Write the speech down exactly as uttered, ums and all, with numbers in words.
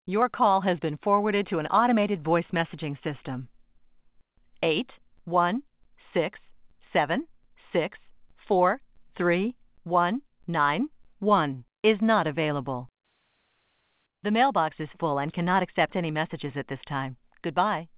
Your call has been forwarded to an automated voice messaging system. Eight one six seven six four three one nine one is not available. The mailbox is full and cannot accept any messages at this time. Goodbye.